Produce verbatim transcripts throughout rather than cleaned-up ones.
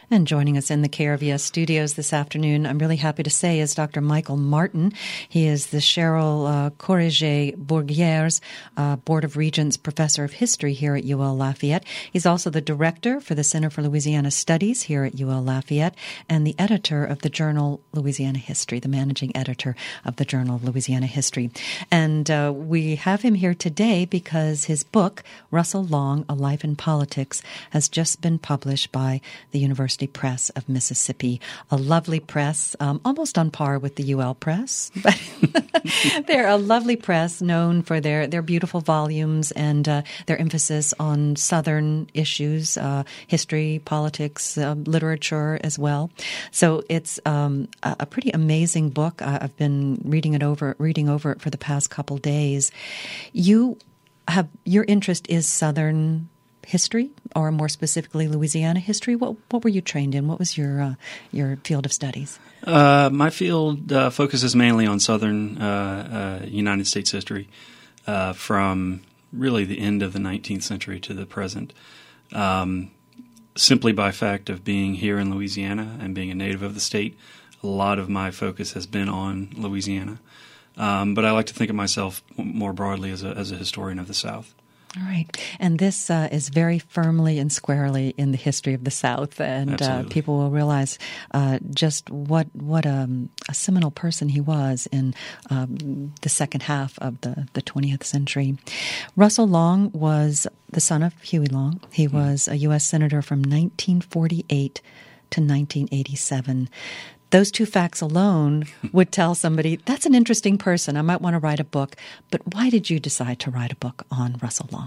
And joining us in the K R V S studios this afternoon, I'm really happy to say, is Doctor Michael Martin. He is the Cheryl uh, Corriger-Bourguieres uh, Board of Regents Professor of History here at U L Lafayette. He's also the Director for the Center for Louisiana Studies here at U L Lafayette and the editor of the journal Louisiana History, the managing editor of the journal Louisiana History. And uh, we have him here today because his book, Russell Long, A Life in Politics, has just been published by the University Press of Mississippi, a lovely press, um, almost on par with the U L Press. But they're a lovely press known for their, their beautiful volumes and uh, their emphasis on Southern issues, uh, history, politics, uh, literature as well. So it's um, a, a pretty amazing book. Uh, I've been reading it over, reading over it for the past couple days. You have your interest is Southern history, or more specifically Louisiana history. What what were you trained in? What was your uh, your field of studies? Uh, my field uh, focuses mainly on Southern uh, uh, United States history, uh, from really the end of the nineteenth century to the present. Um, simply by fact of being here in Louisiana and being a native of the state, a lot of my focus has been on Louisiana. Um, but I like to think of myself more broadly as a as a historian of the South. All right. And this uh, is very firmly and squarely in the history of the South. And uh, people will realize uh, just what what um, a seminal person he was in um, the second half of the, the twentieth century. Russell Long was the son of Huey Long. He mm-hmm. was a U S senator from nineteen forty-eight to nineteen eighty-seven. Those two facts alone would tell somebody, that's an interesting person. I might want to write a book. But why did you decide to write a book on Russell Long?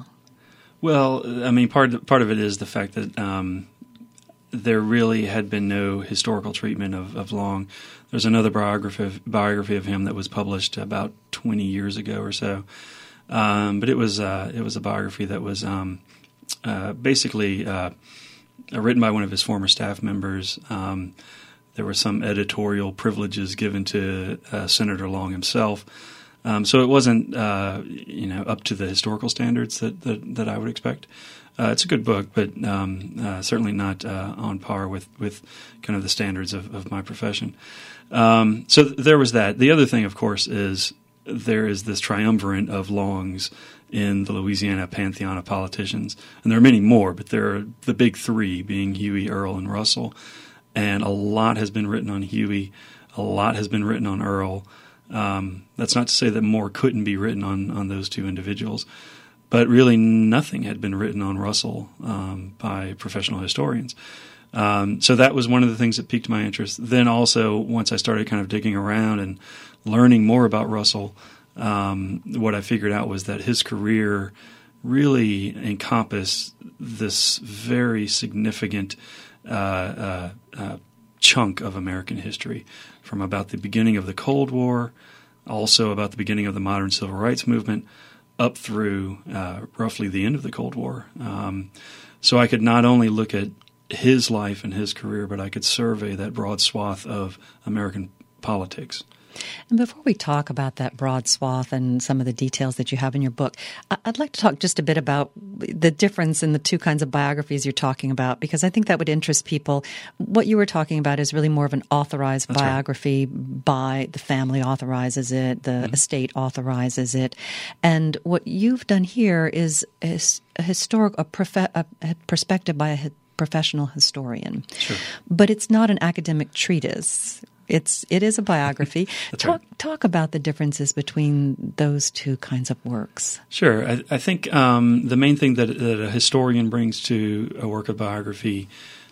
Well, I mean, part of, part of it is the fact that um, there really had been no historical treatment of, of Long. There's another biography of, biography of him that was published about twenty years ago or so. Um, but it was uh, it was a biography that was um, uh, basically uh, written by one of his former staff members. Um There were some editorial privileges given to uh, Senator Long himself, um, so it wasn't, uh, you know, up to the historical standards that that, that I would expect. Uh, it's a good book, but um, uh, certainly not uh, on par with, with kind of the standards of, of my profession. Um, so th- there was that. The other thing, of course, is there is this triumvirate of Longs in the Louisiana pantheon of politicians, and there are many more, but there are the big three being Huey, Earl, and Russell. And a lot has been written on Huey. A lot has been written on Earl. Um, that's not to say that more couldn't be written on, on those two individuals. But really nothing had been written on Russell um, by professional historians. Um, so that was one of the things that piqued my interest. Then also, once I started kind of digging around and learning more about Russell, um, what I figured out was that his career really encompassed this very significant Uh, uh, uh, chunk of American history, from about the beginning of the Cold War, also about the beginning of the modern civil rights movement, up through uh, roughly the end of the Cold War. Um, so I could not only look at his life and his career, but I could survey that broad swath of American politics. And before we talk about that broad swath and some of the details that you have in your book, I'd like to talk just a bit about the difference in the two kinds of biographies you're talking about, because I think that would interest people. What you were talking about is really more of an authorized That's biography right. by the family authorizes it, the mm-hmm. estate authorizes it. And what you've done here is a historic, a, profe- a perspective by a professional historian. Sure. But it's not an academic treatise. It's it is a biography. talk right. talk about the differences between those two kinds of works. Sure, I, I think um, the main thing that, that a historian brings to a work of biography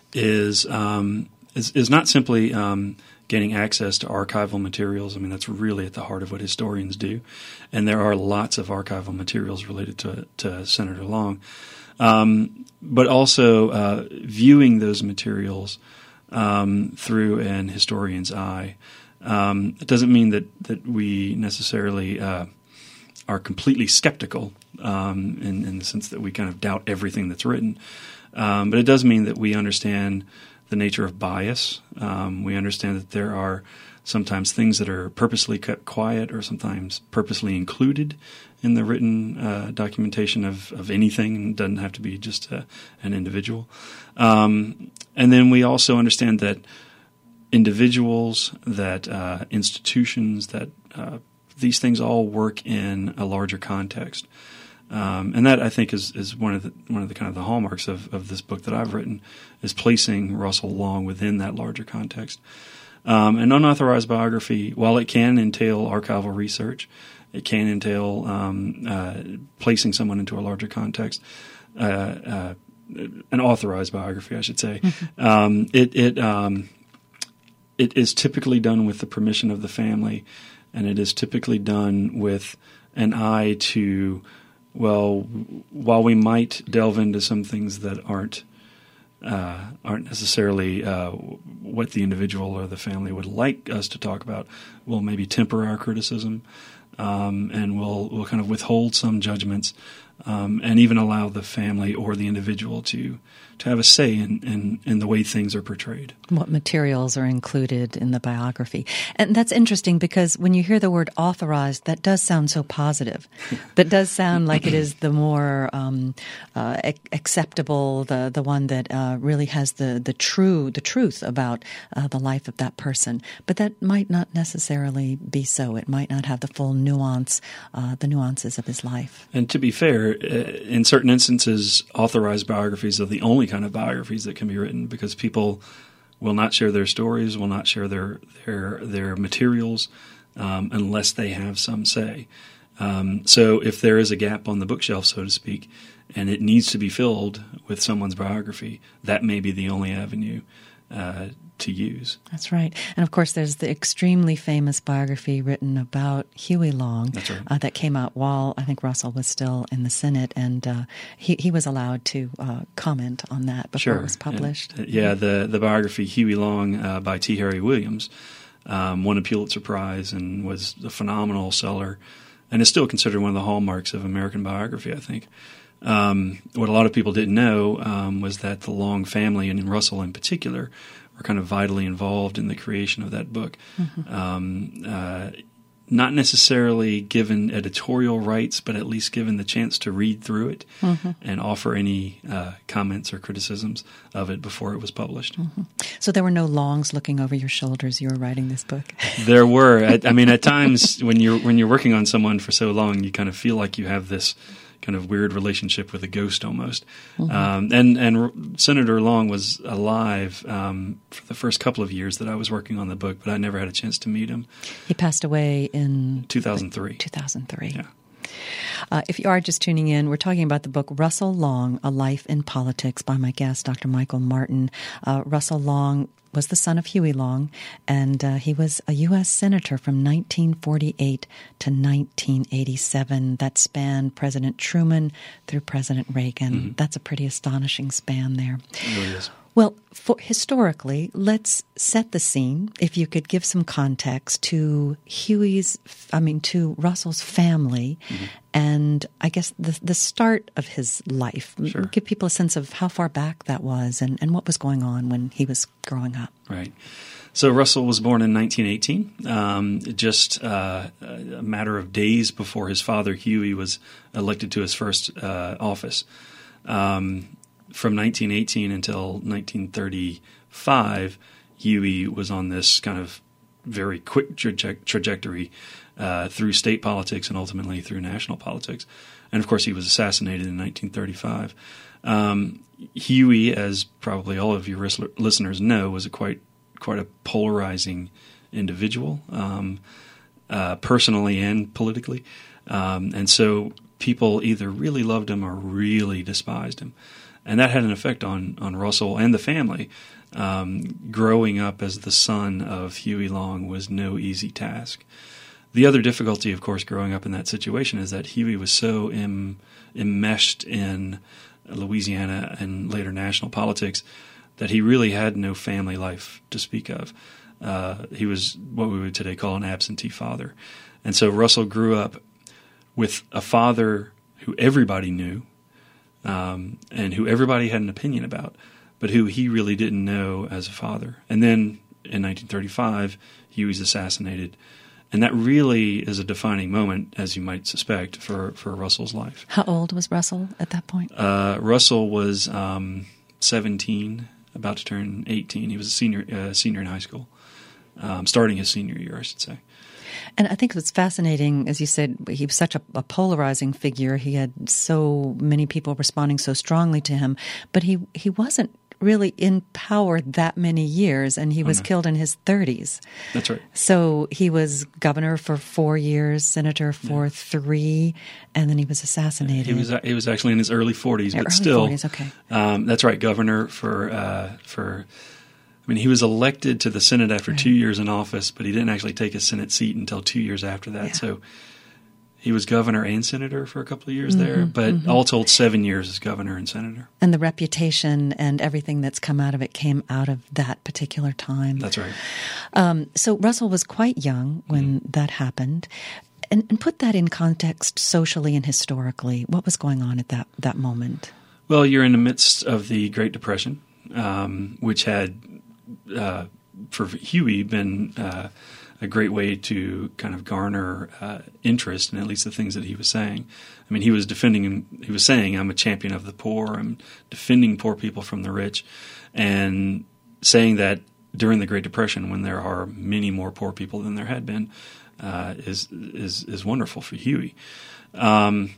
is um, is, is not simply um, gaining access to archival materials. I mean, that's really at the heart of what historians do, and there are lots of archival materials related to to Senator Long, um, but also uh, viewing those materials Um, through an historian's eye. Um, it doesn't mean that, that we necessarily uh, are completely skeptical um, in, in the sense that we kind of doubt everything that's written. Um, but it does mean that we understand the nature of bias. Um, we understand that there are sometimes things that are purposely kept quiet or sometimes purposely included in the written uh, documentation of, of anything. It doesn't have to be just a, an individual. Um, and then we also understand that individuals, that uh, institutions, that uh, these things all work in a larger context. Um, and that, I think, is, is one of the one of the kind of the hallmarks of, of this book that I've written, is placing Russell Long within that larger context. Um, an unauthorized biography, while it can entail archival research, it can entail um, uh, placing someone into a larger context. Uh, uh, an authorized biography, I should say. Mm-hmm. Um, it it um, it is typically done with the permission of the family, and it is typically done with an eye to, well, while we might delve into some things that aren't uh, aren't necessarily uh, what the individual or the family would like us to talk about, we'll maybe temper our criticism, um, and we'll we'll kind of withhold some judgments, um, and even allow the family or the individual to to have a say in, in, in the way things are portrayed. What materials are included in the biography. And that's interesting because when you hear the word authorized, that does sound so positive. That does sound like it is the more um, uh, ac- acceptable, the the one that uh, really has the, the true the truth about uh, the life of that person. But that might not necessarily be so. It might not have the full nuance, uh, the nuances of his life. And to be fair, in certain instances, authorized biographies are the only kind of biographies that can be written, because people will not share their stories, will not share their their their materials um, unless they have some say. Um, so if there is a gap on the bookshelf, so to speak, and it needs to be filled with someone's biography, that may be the only avenue uh, to use. That's right. And of course, there's the extremely famous biography written about Huey Long. That's right. uh, that came out while I think Russell was still in the Senate, and uh, he, he was allowed to uh, comment on that before sure. it was published. And, uh, yeah, the, the biography Huey Long uh, by T. Harry Williams um, won a Pulitzer Prize and was a phenomenal seller, and is still considered one of the hallmarks of American biography, I think. Um, what a lot of people didn't know um, was that the Long family, and Russell in particular, were kind of vitally involved in the creation of that book. Mm-hmm. Um, uh, not necessarily given editorial rights, but at least given the chance to read through it mm-hmm. and offer any uh, comments or criticisms of it before it was published. Mm-hmm. So there were no Longs looking over your shoulders. You were writing this book. There were. I, I mean, at times when you're when you're working on someone for so long, you kind of feel like you have this kind of weird relationship with a ghost almost. Mm-hmm. Um, and, and Senator Long was alive um, for the first couple of years that I was working on the book, but I never had a chance to meet him. He passed away in two thousand three. two thousand three. Yeah. Uh, if you are just tuning in, we're talking about the book Russell Long, A Life in Politics by my guest, Doctor Michael Martin. Uh, Russell Long was the son of Huey Long, and uh, he was a U S senator from nineteen forty-eight to nineteen eighty-seven. That spanned President Truman through President Reagan. Mm-hmm. That's a pretty astonishing span there. It really is. Well, for, historically, let's set the scene. If you could give some context to Huey's, I mean, to Russell's family, mm-hmm. and I guess the the start of his life. Sure. Give people a sense of how far back that was and, and what was going on when he was growing up. Right. So Russell was born in nineteen eighteen, um, just uh, a matter of days before his father, Huey, was elected to his first uh, office. Um From nineteen eighteen until nineteen thirty-five, Huey was on this kind of very quick traje- trajectory uh, through state politics and ultimately through national politics. And, of course, he was assassinated in nineteen thirty-five. Um, Huey, as probably all of your ris- listeners know, was a quite quite a polarizing individual, um, uh, personally and politically. Um, and so people either really loved him or really despised him. And that had an effect on, on Russell and the family. Um, growing up as the son of Huey Long was no easy task. The other difficulty, of course, growing up in that situation is that Huey was so em, enmeshed in Louisiana and later national politics that he really had no family life to speak of. Uh, he was what we would today call an absentee father. And so Russell grew up with a father who everybody knew, Um, and who everybody had an opinion about, but who he really didn't know as a father. And then in nineteen thirty-five, Huey's assassinated. And that really is a defining moment, as you might suspect, for, for Russell's life. How old was Russell at that point? Uh, Russell was um, seventeen, about to turn eighteen. He was a senior uh, senior in high school, um, starting his senior year, I should say. And I think what's fascinating, as you said, he was such a, a polarizing figure. He had so many people responding so strongly to him, but he, he wasn't really in power that many years, and he was oh, no. killed in his thirties. That's right. So he was governor for four years, senator for yeah. three, and then he was assassinated. He was he was actually in his early forties, yeah, but early still, forties, okay. Um, that's right, governor for uh, for. I mean, he was elected to the Senate after right. two years in office, but he didn't actually take a Senate seat until two years after that. Yeah. So he was governor and senator for a couple of years mm-hmm, there, but mm-hmm. all told, seven years as governor and senator. And the reputation and everything that's come out of it came out of that particular time. That's right. Um, so Russell was quite young when mm-hmm. that happened. And, and put that in context socially and historically. What was going on at that, that moment? Well, you're in the midst of the Great Depression, um, which had, uh, for Huey, been uh, a great way to kind of garner uh, interest in at least the things that he was saying. I mean, he was defending, he was saying, I'm a champion of the poor, I'm defending poor people from the rich, and saying that during the Great Depression, when there are many more poor people than there had been, uh, is is is wonderful for Huey. Um,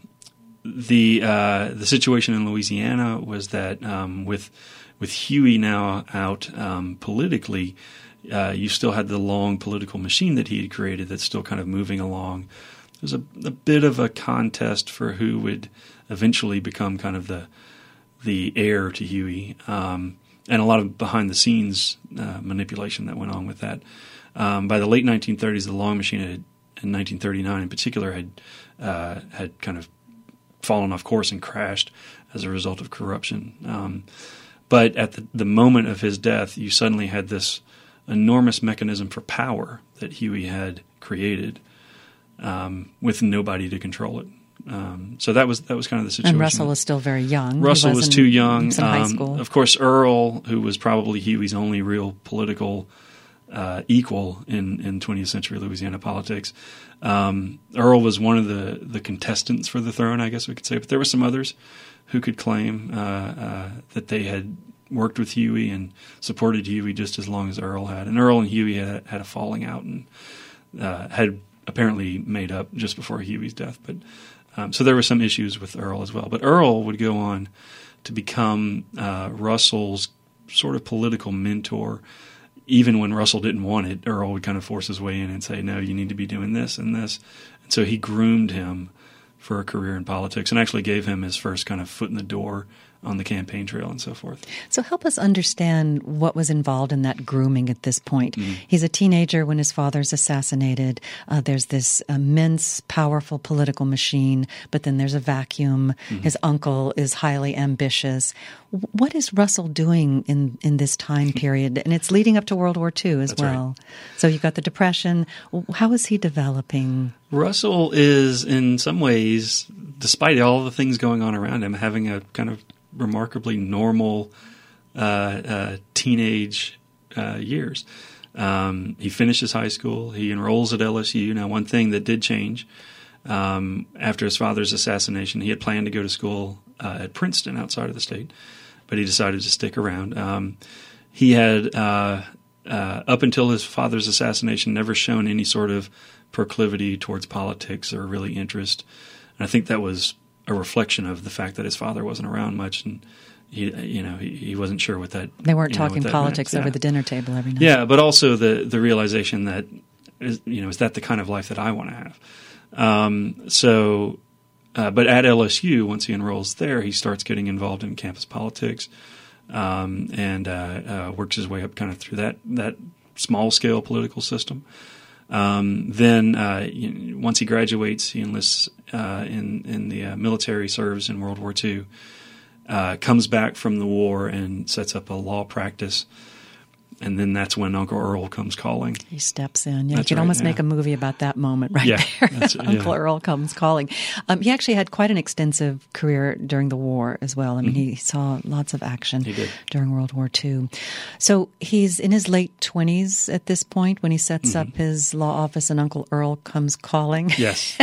the uh, the situation in Louisiana was that um, with with Huey now out um, politically, uh, you still had the long political machine that he had created that's still kind of moving along. There's a, a bit of a contest for who would eventually become kind of the the heir to Huey, um, and a lot of behind the scenes uh, manipulation that went on with that. Um, by the late nineteen thirties, the long machine had, in nineteen thirty-nine in particular had uh, had kind of fallen off course and crashed as a result of corruption. Um, but at the, the moment of his death, you suddenly had this enormous mechanism for power that Huey had created, um, with nobody to control it. Um, so that was that was kind of the situation. And Russell was still very young. Russell was too young. He was in high um, school. Of course, Earl, who was probably Huey's only real political uh, equal in, in twentieth century Louisiana politics. Um, Earl was one of the, the contestants for the throne, I guess we could say. But there were some others who could claim uh, uh, that they had worked with Huey and supported Huey just as long as Earl had. And Earl and Huey had, had a falling out and uh, had apparently made up just before Huey's death. But um, so there were some issues with Earl as well. But Earl would go on to become uh, Russell's sort of political mentor. Even when Russell didn't want it, Earl would kind of force his way in and say, no, you need to be doing this and this. And so he groomed him for a career in politics and actually gave him his first kind of foot in the door on the campaign trail and so forth. So help us understand what was involved in that grooming at this point. Mm-hmm. He's a teenager when his father's assassinated. Uh, there's this immense, powerful political machine, but then there's a vacuum. Mm-hmm. His uncle is highly ambitious. What is Russell doing in, in this time period? And it's leading up to World War Two as That's well. Right. So you've got the Depression. How is he developing? Russell is, in some ways, despite all the things going on around him, having a kind of remarkably normal uh, uh, teenage uh, years. Um, he finishes high school. He enrolls at L S U. Now, one thing that did change um, after his father's assassination, he had planned to go to school uh, at Princeton outside of the state, but he decided to stick around. Um, he had, uh, uh, up until his father's assassination, never shown any sort of proclivity towards politics or really interest. And I think that was a reflection of the fact that his father wasn't around much, and he, you know, he, he wasn't sure what that. They weren't you know, talking what that politics meant. over Yeah. the dinner table every night. Yeah, but also the the realization that, is, you know, is that the kind of life that I want to have? Um, so, uh, but at L S U, once he enrolls there, he starts getting involved in campus politics, um, and uh, uh, works his way up kind of through that that small scale political system. Um, then uh, you know, once he graduates, he enlists uh, in in the uh, military, serves in World War Two, uh, comes back from the war and sets up a law practice. and then that's when Uncle Earl comes calling. He steps in. Yeah, That's you could right, almost yeah. make a movie about that moment right Yeah, there. that's it, Uncle yeah. Earl comes calling. Um, he actually had quite an extensive career during the war as well. I mean, Mm-hmm. he saw lots of action He did. during World War Two. So he's in his late twenties at this point when he sets Mm-hmm. up his law office and Uncle Earl comes calling. Yes.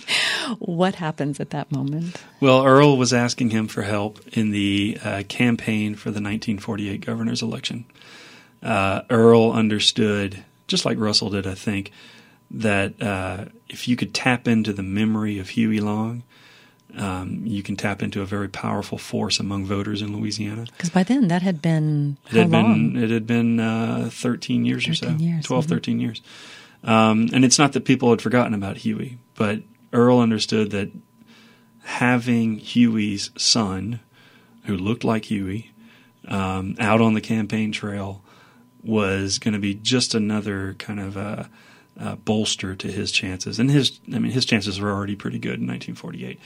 What happens at that moment? Well, Earl was asking him for help in the uh, campaign for the nineteen forty-eight governor's election. Uh, Earl understood, just like Russell did, I think, that uh, if you could tap into the memory of Huey Long, um, you can tap into a very powerful force among voters in Louisiana. Because by then that had been It how had long? been it had been uh, thirteen years or so, thirteen years, twelve, mhm. thirteen years. Um, and it's not that people had forgotten about Huey, but Earl understood that having Huey's son, who looked like Huey, um, out on the campaign trail was going to be just another kind of uh, uh, bolster to his chances. And his, I mean, his chances were already pretty good in nineteen forty-eight.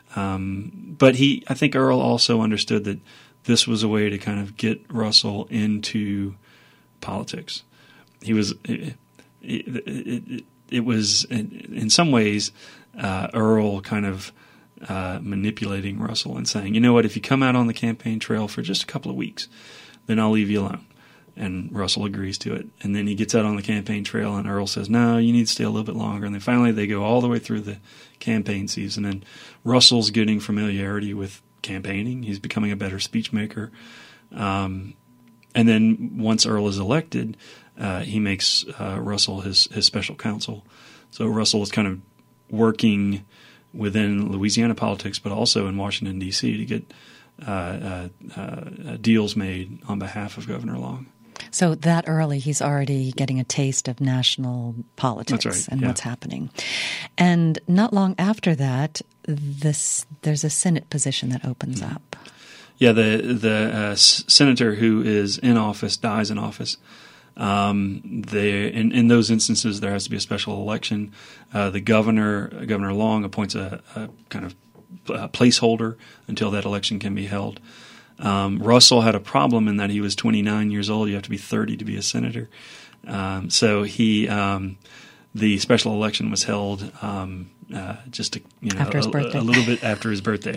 Um, but he, I think Earl also understood that this was a way to kind of get Russell into politics. He was, it, it, it, it was in, in some ways uh, Earl kind of uh, manipulating Russell and saying, you know what, if you come out on the campaign trail for just a couple of weeks, then I'll leave you alone. And Russell agrees to it. And then he gets out on the campaign trail, and Earl says, no, you need to stay a little bit longer. And then finally they go all the way through the campaign season. And Russell's getting familiarity with campaigning. He's becoming a better speech maker. Um, and then once Earl is elected, uh, he makes uh, Russell his, his special counsel. So Russell is kind of working within Louisiana politics, but also in Washington, D C to get uh, uh, uh, deals made on behalf of Governor Long. So that early, he's already getting a taste of national politics That's right, and yeah. what's happening. And not long after that, this there's a Senate position that opens Mm-hmm. up. Yeah, the the uh, s- senator who is in office dies in office. Um, they, in, in those instances, there has to be a special election. Uh, the governor, Governor Long, appoints a, a kind of a placeholder until that election can be held. Um, Russell had a problem in that he was twenty-nine years old. You have to be thirty to be a senator. Um, so he, um, the special election was held um, uh, just a, you know After his a, birthday. a little bit after his birthday.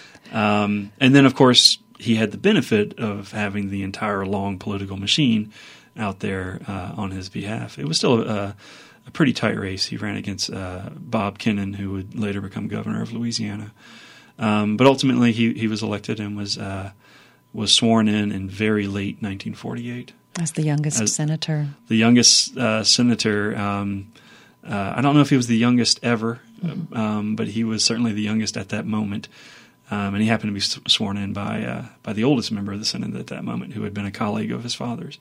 um, and then, of course, he had the benefit of having the entire Long political machine out there uh, on his behalf. It was still a, a pretty tight race. He ran against uh, Bob Kennan, who would later become governor of Louisiana. Um, but ultimately, he, he was elected and was uh, was sworn in in very late nineteen forty-eight. As the youngest As senator. The youngest uh, senator. Um, uh, I don't know if he was the youngest ever, mm-hmm. um, but he was certainly the youngest at that moment. Um, and he happened to be sworn in by uh, by the oldest member of the Senate at that moment, who had been a colleague of his father's.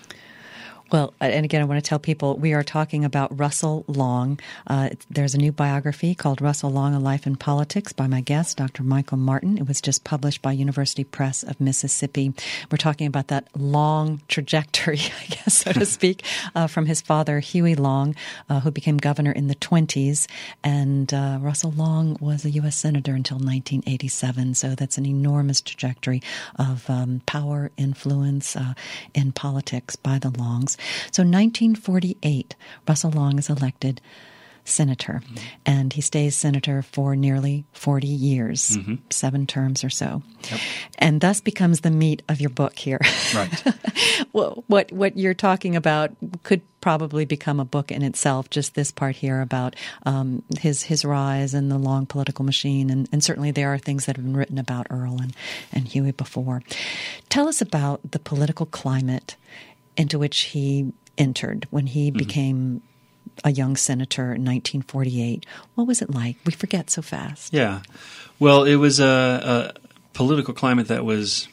Well, and again, I want to tell people we are talking about Russell Long. Uh, there's a new biography called Russell Long, A Life in Politics by my guest, Doctor Michael Martin. It was just published by University Press of Mississippi. We're talking about that long trajectory, I guess, so to speak, uh, from his father, Huey Long, uh, who became governor in the twenties. And uh, Russell Long was a U S senator until nineteen eighty-seven. So that's an enormous trajectory of um, power, influence uh, in politics by the Longs. So nineteen forty-eight, Russell Long is elected senator, mm-hmm. and he stays senator for nearly forty years, mm-hmm. seven terms or so, yep. and thus becomes the meat of your book here. Right. Well, what what you're talking about could probably become a book in itself, just this part here about um, his his rise and the Long political machine, and, and certainly there are things that have been written about Earl and, and Huey before. Tell us about the political climate into which he entered when he mm-hmm. became a young senator in nineteen forty-eight. What was it like? We forget so fast. Yeah. Well, it was a, a political climate that was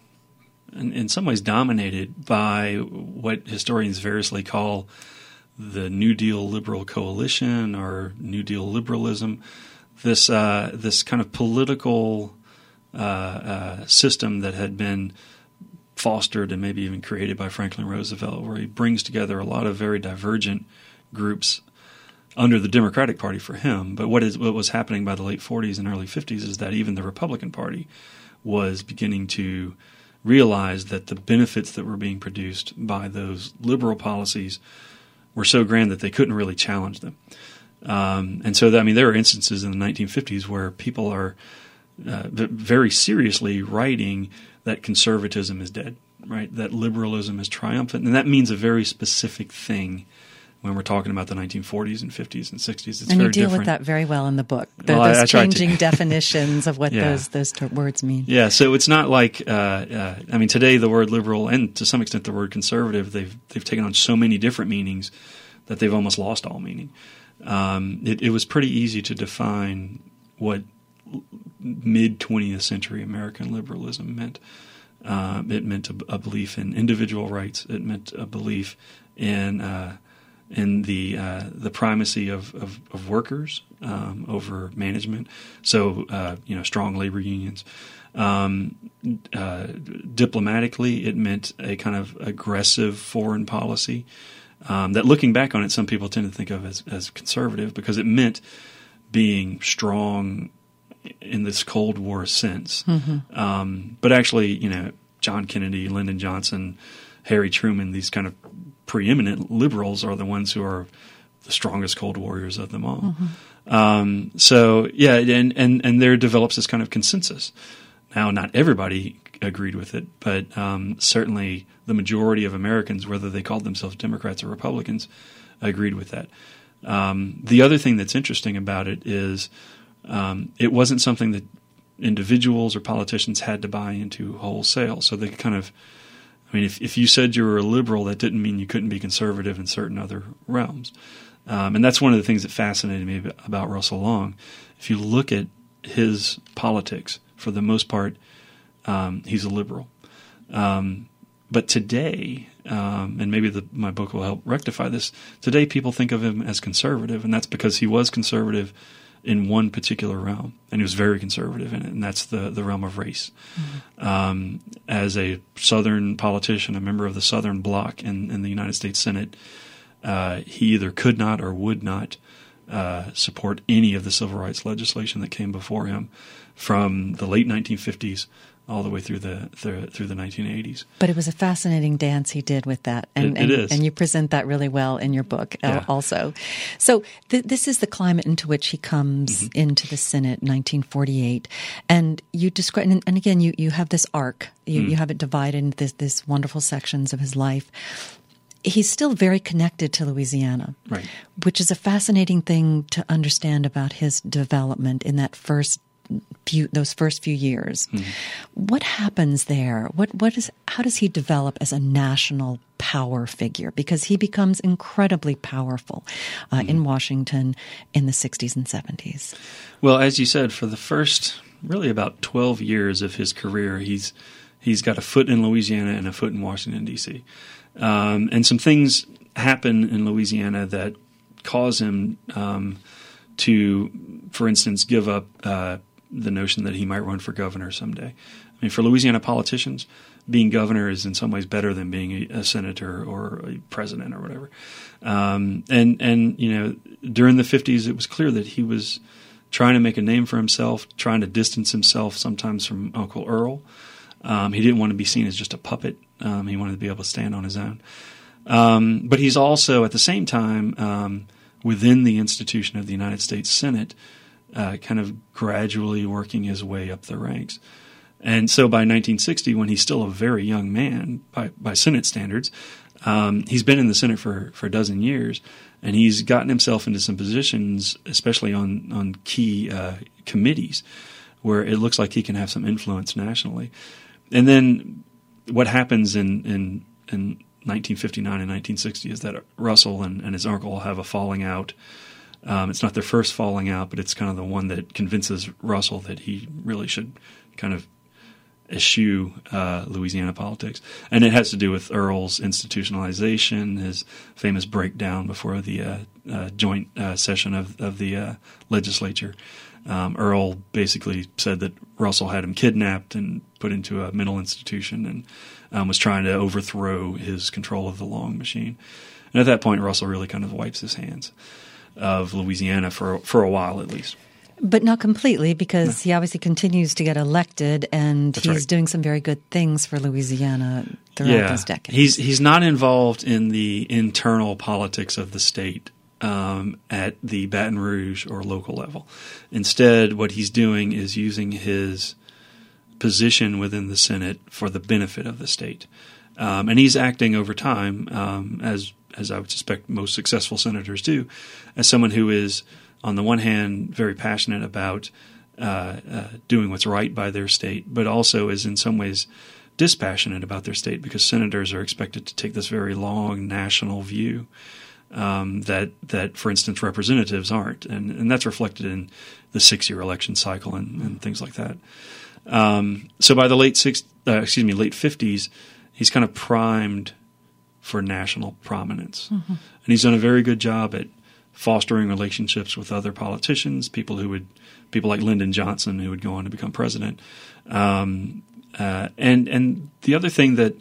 in, in some ways dominated by what historians variously call the New Deal Liberal Coalition or New Deal liberalism. This, uh, this kind of political uh, uh, system that had been fostered and maybe even created by Franklin Roosevelt, where he brings together a lot of very divergent groups under the Democratic Party for him. But what is what was happening by the late forties and early fifties is that even the Republican Party was beginning to realized that the benefits that were being produced by those liberal policies were so grand that they couldn't really challenge them. Um, and so, I mean, there are instances in the nineteen fifties where people are uh, very seriously writing that conservatism is dead, right? That liberalism is triumphant. And that means a very specific thing when we're talking about the nineteen forties and fifties and sixties. It's and very you deal different. with that very well in the book. The, Well, I- those I tried to. changing definitions of what Yeah. those those ter- words mean. Yeah, so it's not like uh, uh, I mean, today the word liberal and to some extent the word conservative they've they've taken on so many different meanings that they've almost lost all meaning. Um, it, it was pretty easy to define what mid twentieth century American liberalism meant. Um, it meant a, a belief in individual rights. It meant a belief in uh, in the uh, the primacy of, of, of workers um, over management. So uh, you know, strong labor unions. Um, uh, diplomatically, it meant a kind of aggressive foreign policy um, that, looking back on it, some people tend to think of as, as conservative because it meant being strong in this Cold War sense. Mm-hmm. Um, but actually, you know, John Kennedy, Lyndon Johnson, Harry Truman, these kind of preeminent liberals are the ones who are the strongest Cold Warriors of them all. Mm-hmm. Um, so, yeah, and, and, and there develops this kind of consensus. Now, not everybody agreed with it, but um, certainly the majority of Americans, whether they called themselves Democrats or Republicans, agreed with that. Um, the other thing that's interesting about it is um, it wasn't something that individuals or politicians had to buy into wholesale. So they kind of, I mean, if, if you said you were a liberal, that didn't mean you couldn't be conservative in certain other realms. Um, and that's one of the things that fascinated me about Russell Long. If you look at his politics, for the most part, um, he's a liberal. Um, but today, um, and maybe the, my book will help rectify this, today people think of him as conservative, and that's because he was conservative in one particular realm, and he was very conservative in it, and that's the, the realm of race. Mm-hmm. Um, as a Southern politician, a member of the Southern Bloc in, in the United States Senate, uh, he either could not or would not uh, support any of the civil rights legislation that came before him from the late nineteen fifties all the way through the through, through the nineteen eighties. But it was a fascinating dance he did with that. And, it, and, it is. And you present that really well in your book uh, yeah. also. So th- this is the climate into which he comes mm-hmm. into the Senate, nineteen forty-eight. And you describe, and, and again, you, you have this arc. You, mm. you have it divided into this, this wonderful sections of his life. He's still very connected to Louisiana, right. which is a fascinating thing to understand about his development in that first few, those first few years. Mm-hmm. What happens there? What, what is, how does he develop as a national power figure? Because he becomes incredibly powerful uh, mm-hmm. in Washington in the sixties and seventies. Well, as you said, for the first really about twelve years of his career, he's he's got a foot in Louisiana and a foot in Washington, D C Um, and some things happen in Louisiana that cause him um, to, for instance, give up uh, the notion that he might run for governor someday. I mean, for Louisiana politicians, being governor is in some ways better than being a, a senator or a president or whatever. Um, and, and, you know, during the fifties, it was clear that he was trying to make a name for himself, trying to distance himself sometimes from Uncle Earl. Um, he didn't want to be seen as just a puppet. Um, he wanted to be able to stand on his own. Um, but he's also, at the same time, um, within the institution of the United States Senate, uh, kind of gradually working his way up the ranks. And so by nineteen sixty, when he's still a very young man by, by Senate standards, um, he's been in the Senate for, for a dozen years, and he's gotten himself into some positions, especially on, on key uh, committees, where it looks like he can have some influence nationally. And then what happens in, in, in nineteen fifty-nine and nineteen sixty is that Russell and, and his uncle have a falling out. Um, it's not their first falling out, but it's kind of the one that convinces Russell that he really should kind of eschew uh, Louisiana politics. And it has to do with Earl's institutionalization, his famous breakdown before the uh, uh, joint uh, session of, of the uh, legislature. Um, Earl basically said that Russell had him kidnapped and put into a mental institution and um, was trying to overthrow his control of the Long machine. And at that point, Russell really kind of wipes his hands of Louisiana for for a while at least. But not completely, because no. he obviously continues to get elected, and That's he's right. doing some very good things for Louisiana throughout yeah. those decades. He's he's not involved in the internal politics of the state um, at the Baton Rouge or local level. Instead, what he's doing is using his position within the Senate for the benefit of the state. Um, and he's acting over time, um, as as I would suspect most successful senators do, as someone who is, on the one hand, very passionate about uh, uh, doing what's right by their state, but also is in some ways dispassionate about their state, because senators are expected to take this very long national view um, that, that, for instance, representatives aren't. And, and that's reflected in the six-year election cycle and, and things like that. Um, so by the late six, uh, excuse me, late fifties, he's kind of primed for national prominence. Mm-hmm. And he's done a very good job at fostering relationships with other politicians, people who would, people like Lyndon Johnson, who would go on to become president. Um, uh, and and the other thing that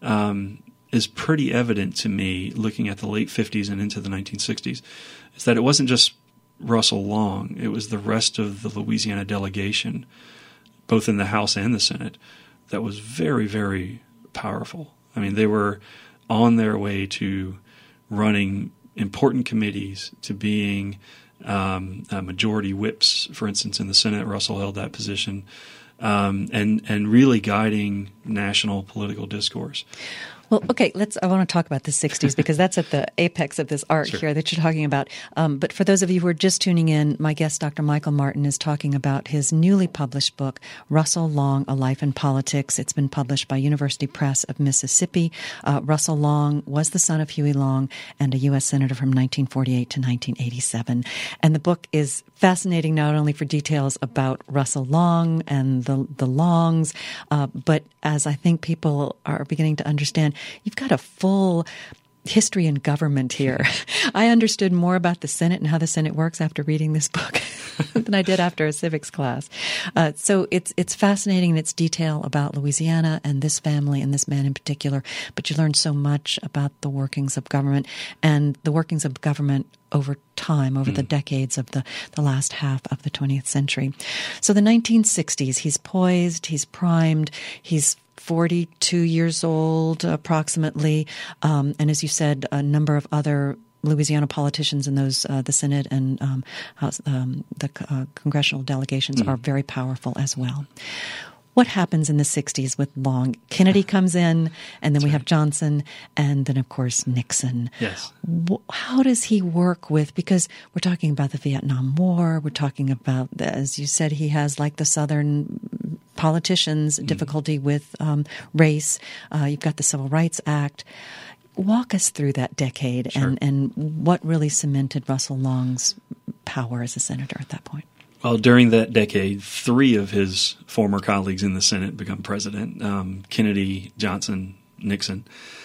um, is pretty evident to me, looking at the late fifties and into the nineteen sixties, is that it wasn't just Russell Long; it was the rest of the Louisiana delegation, both in the House and the Senate, that was very, very powerful. I mean, they were on their way to running important committees, to being um, uh, majority whips, for instance, in the Senate. Russell held that position, um, and and really guiding national political discourse. Well, okay, let's. I want to talk about the sixties because that's at the apex of this art sure. here that you're talking about. Um, but for those of you who are just tuning in, my guest, Doctor Michael Martin, is talking about his newly published book, Russell Long, A Life in Politics. It's been published by University Press of Mississippi. Uh, Russell Long was the son of Huey Long and a U S senator from nineteen forty-eight to nineteen eighty-seven. And the book is fascinating not only for details about Russell Long and the, the Longs, uh, but as I think people are beginning to understand, you've got a full history in government here. I understood more about the Senate and how the Senate works after reading this book than I did after a civics class. Uh, so it's it's fascinating in its detail about Louisiana and this family and this man in particular, but you learn so much about the workings of government and the workings of government over time, over mm. the decades of the, the last half of the twentieth century. So the nineteen sixties, he's poised, he's primed, he's forty-two years old approximately, um, and as you said, a number of other Louisiana politicians in those, uh, the Senate and um, House, um, the uh, congressional delegations mm. are very powerful as well. What happens in the sixties with Long? Kennedy comes in, and then That's we have right. Johnson, and then, of course, Nixon. Yes. How does he work with, because we're talking about the Vietnam War, we're talking about, the, as you said, he has, like the Southern politicians, mm. difficulty with um, race. Uh, you've got the Civil Rights Act. Walk us through that decade sure. and, and what really cemented Russell Long's power as a senator at that point. Well, during that decade, three of his former colleagues in the Senate become president, um, Kennedy, Johnson, Nixon.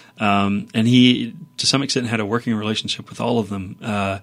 Um, and he, to some extent, had a working relationship with all of them. Uh,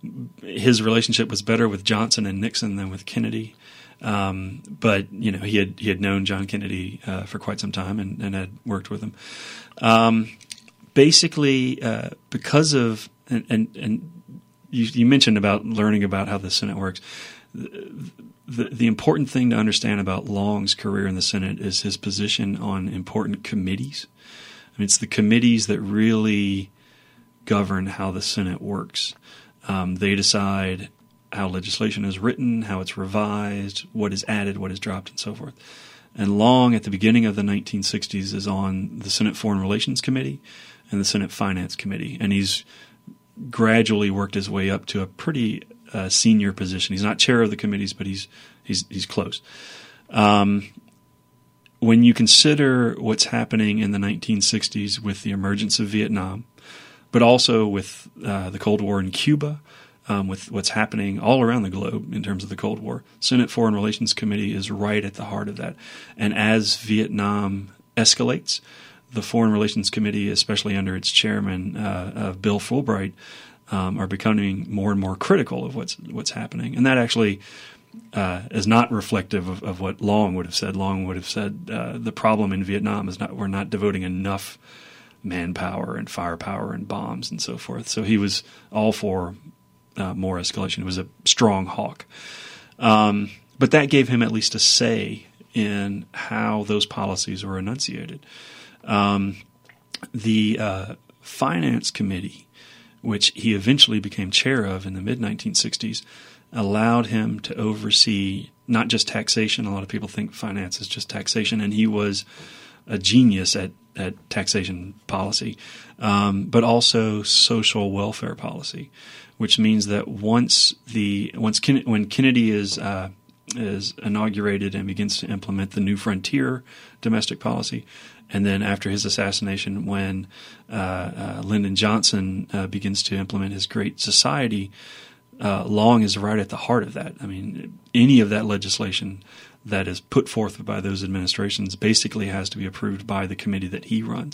his relationship was better with Johnson and Nixon than with Kennedy. Um, but, you know, he had he had known John Kennedy uh, for quite some time and, and had worked with him. Um, basically, uh, because of – and, and, and you, you mentioned about learning about how the Senate works – The, the, the important thing to understand about Long's career in the Senate is his position on important committees. I mean, it's the committees that really govern how the Senate works. Um, they decide how legislation is written, how it's revised, what is added, what is dropped, and so forth. And Long, at the beginning of the nineteen sixties, is on the Senate Foreign Relations Committee and the Senate Finance Committee. And he's gradually worked his way up to a pretty Uh, senior position. He's not chair of the committees, but he's he's he's close. Um, when you consider what's happening in the nineteen sixties with the emergence of Vietnam, but also with uh, the Cold War in Cuba, um, with what's happening all around the globe in terms of the Cold War, Senate Foreign Relations Committee is right at the heart of that. And as Vietnam escalates, the Foreign Relations Committee, especially under its chairman, uh, uh, Bill Fulbright, Um, are becoming more and more critical of what's what's happening, and that actually uh, is not reflective of, of what Long would have said. Long would have said uh, the problem in Vietnam is not we're not devoting enough manpower and firepower and bombs and so forth. So he was all for uh, more escalation. He was a strong hawk. Um, but that gave him at least a say in how those policies were enunciated. Um, the uh, Finance Committee, which he eventually became chair of in the mid nineteen sixties, allowed him to oversee not just taxation. A lot of people think finance is just taxation, and he was a genius at, at taxation policy, um, but also social welfare policy, which means that once the once Ken, when Kennedy is uh, is inaugurated and begins to implement the New Frontier domestic policy, and then after his assassination, when uh, uh, Lyndon Johnson uh, begins to implement his Great Society, uh, Long is right at the heart of that. I mean, any of that legislation that is put forth by those administrations basically has to be approved by the committee that he runs.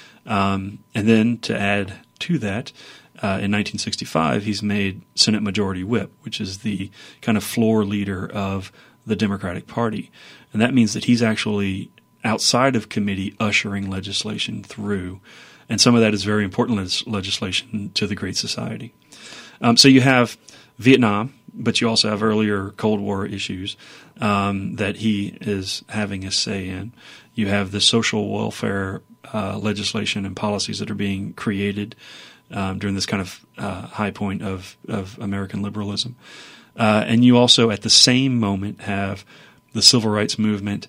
Um, and then to add to that, uh, in nineteen sixty-five, he's made Senate Majority Whip, which is the kind of floor leader of the Democratic Party. And that means that he's actually outside of committee ushering legislation through. And some of that is very important le- legislation to the Great Society. Um, so you have Vietnam, but you also have earlier Cold War issues um, that he is having a say in. You have the social welfare uh, legislation and policies that are being created um, during this kind of uh, high point of, of American liberalism. Uh, and you also, at the same moment, have the civil rights movement,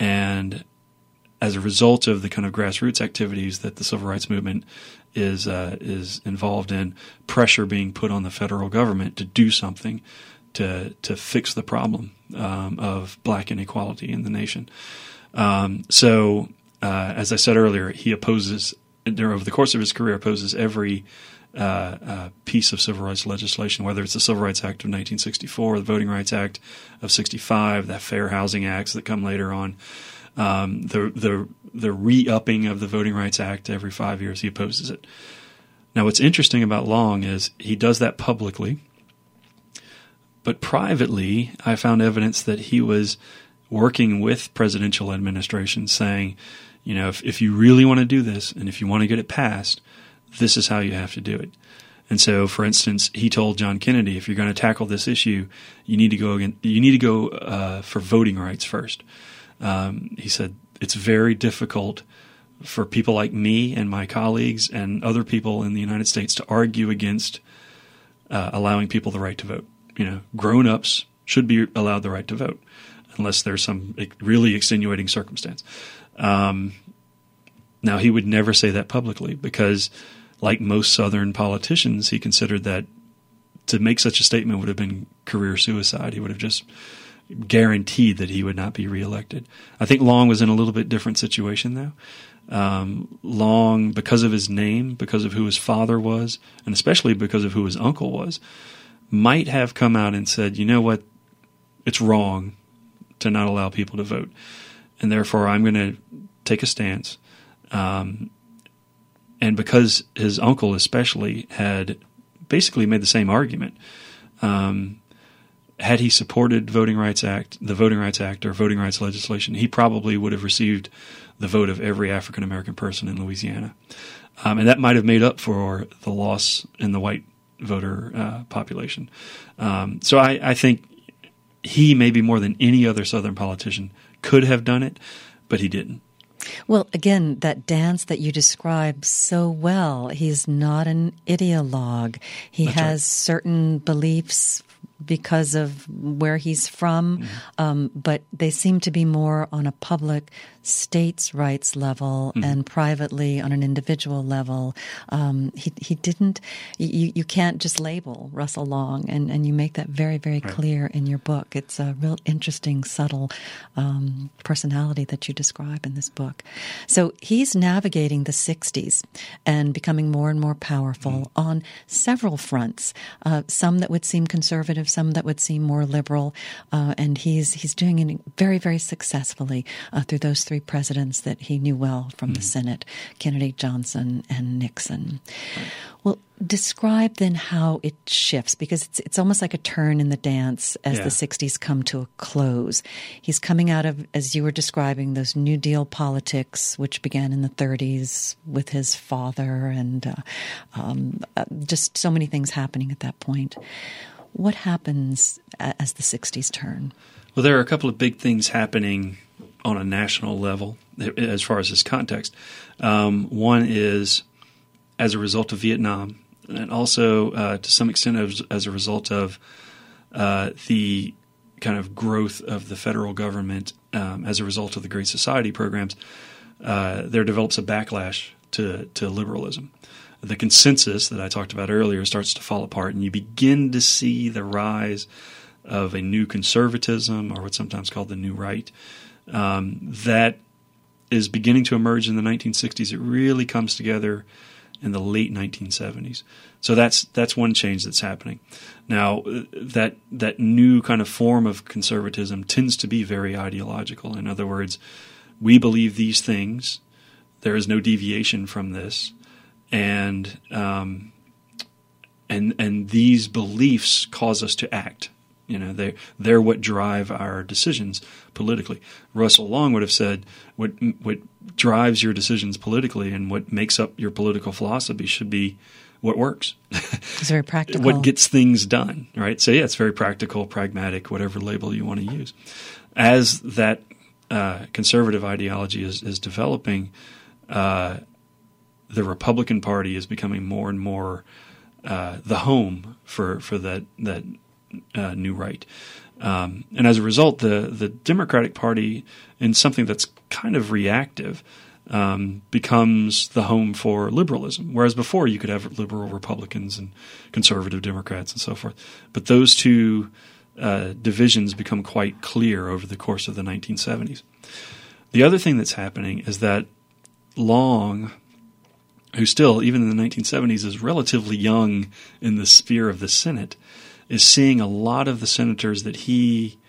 and as a result of the kind of grassroots activities that the civil rights movement is uh, is involved in, pressure being put on the federal government to do something to to fix the problem um, of black inequality in the nation. Um, so, uh, as I said earlier, he opposes, over the course of his career, opposes every uh, uh, piece of civil rights legislation, whether it's the Civil Rights Act of nineteen sixty-four, the Voting Rights Act of sixty-five, the Fair Housing Acts that come later on. Um, the the the re-upping of the Voting Rights Act every five years, he opposes it. Now, what's interesting about Long is he does that publicly, but privately, I found evidence that he was working with presidential administrations saying, you know, if, if you really want to do this and if you want to get it passed, this is how you have to do it. And so, for instance, he told John Kennedy, if you're going to tackle this issue, you need to go again, you need to go uh, for voting rights first. Um, he said, it's very difficult for people like me and my colleagues and other people in the United States to argue against uh, allowing people the right to vote. You know, grown-ups should be allowed the right to vote unless there's some really extenuating circumstance. Um, now, he would never say that publicly because, like most Southern politicians, he considered that to make such a statement would have been career suicide. He would have just guaranteed that he would not be reelected. I think Long was in a little bit different situation, though. Um, Long, because of his name, because of who his father was, and especially because of who his uncle was, might have come out and said, you know what, it's wrong to not allow people to vote, and therefore I'm going to take a stance. Um, and because his uncle especially had basically made the same argument, um, had he supported Voting Rights Act, the Voting Rights Act or voting rights legislation, he probably would have received the vote of every African American person in Louisiana. Um, and that might have made up for the loss in the white voter uh, population. Um, so I, I think he, maybe more than any other Southern politician, could have done it, but he didn't. Well, again, that dance that you describe so well, he's not an ideologue. He That's has right. certain beliefs because of where he's from, mm-hmm. um, but they seem to be more on a public states' rights level mm-hmm. and privately on an individual level. Um, he he didn't. You you can't just label Russell Long, and, and you make that very very right. clear in your book. It's a real interesting, subtle um, personality that you describe in this book. So he's navigating the sixties and becoming more and more powerful mm-hmm. on several fronts. Uh, some that would seem conservative, some that would seem more liberal, uh, and he's he's doing it very very successfully uh, through those three presidents that he knew well from mm-hmm. the Senate, Kennedy, Johnson, and Nixon. Right. Well, describe then how it shifts, because it's it's almost like a turn in the dance as yeah. the sixties come to a close. He's coming out of, as you were describing, those New Deal politics, which began in the thirties with his father, and uh, um, uh, just so many things happening at that point. What happens as the sixties turn? Well, there are a couple of big things happening on a national level as far as this context. Um, one is as a result of Vietnam, and also uh, to some extent as, as a result of uh, the kind of growth of the federal government um, as a result of the Great Society programs, uh, there develops a backlash to, to liberalism. The consensus that I talked about earlier starts to fall apart, and you begin to see the rise of a new conservatism, or what's sometimes called the New Right, um, that is beginning to emerge in the nineteen sixties. It really comes together in the late nineteen seventies. So that's that's one change that's happening. Now, that that new kind of form of conservatism tends to be very ideological. In other words, we believe these things. There is no deviation from this. And um, and and these beliefs cause us to act. You know, they they're what drive our decisions politically. Russell Long would have said, "What what drives your decisions politically and what makes up your political philosophy should be what works." It's very practical. What gets things done, right? So yeah, it's very practical, pragmatic, whatever label you want to use. As that uh, conservative ideology is is developing. Uh, The Republican Party is becoming more and more uh, the home for for that that uh, new right, um, and as a result, the the Democratic Party, in something that's kind of reactive, um, becomes the home for liberalism. Whereas before, you could have liberal Republicans and conservative Democrats and so forth. But those two uh, divisions become quite clear over the course of the nineteen seventies. The other thing that's happening is that Long, who still, even in the nineteen seventies, is relatively young in the sphere of the Senate, is seeing a lot of the senators that he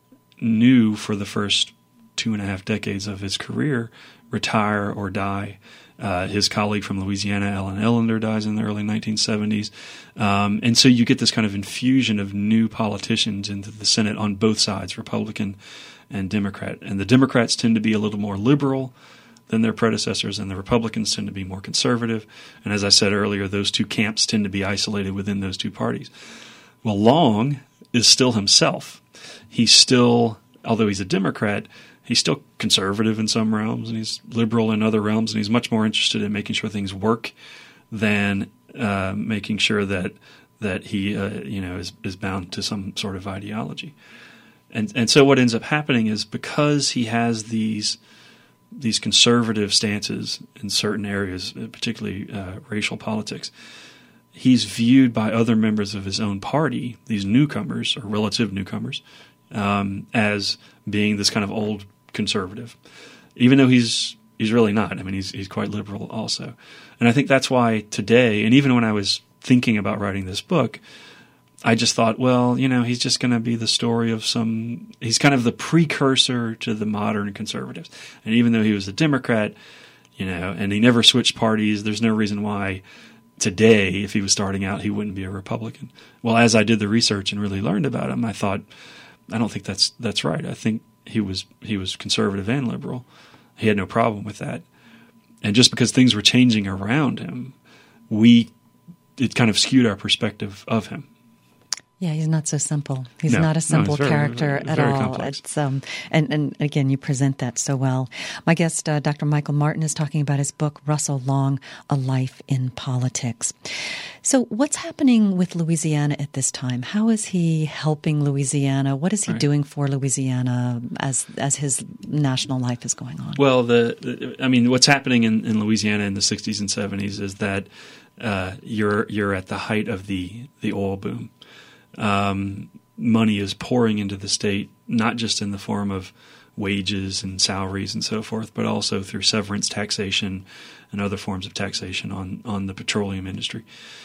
knew for the first two and a half decades of his career retire or die. Uh, his colleague from Louisiana, Ellen Ellender, dies in the early nineteen seventies. Um, and so you get this kind of infusion of new politicians into the Senate on both sides, Republican and Democrat. And the Democrats tend to be a little more liberal than their predecessors, and the Republicans tend to be more conservative. And as I said earlier, those two camps tend to be isolated within those two parties. Well, Long is still himself. He's still, although he's a Democrat, he's still conservative in some realms, and he's liberal in other realms, and he's much more interested in making sure things work than uh, making sure that that he, uh, you know, is, is bound to some sort of ideology. And and so what ends up happening is, because he has these these conservative stances in certain areas, particularly uh, racial politics, he's viewed by other members of his own party, these newcomers or relative newcomers, um, as being this kind of old conservative, even though he's he's really not. I mean, he's he's quite liberal also. And I think that's why today, and even when I was thinking about writing this book, I just thought, well, you know, he's just going to be the story of some, he's kind of the precursor to the modern conservatives. And even though he was a Democrat, you know, and he never switched parties, there's no reason why today, if he was starting out, he wouldn't be a Republican. Well, as I did the research and really learned about him, I thought, I don't think that's that's right. I think he was he was conservative and liberal. He had no problem with that. And just because things were changing around him, we it kind of skewed our perspective of him. Yeah, he's not so simple. He's no, not a simple no, very, character very, at very all. Complex. It's um, and and again, you present that so well. My guest, uh, Doctor Michael Martin, is talking about his book, Russell Long, A Life in Politics. So, what's happening with Louisiana at this time? How is he helping Louisiana? What is he right. doing for Louisiana as as his national life is going on? Well, the, the I mean, what's happening in, in Louisiana in the sixties and seventies is that uh, you're you're at the height of the the oil boom. Um, money is pouring into the state, not just in the form of wages and salaries and so forth, but also through severance taxation and other forms of taxation on, on the petroleum industry.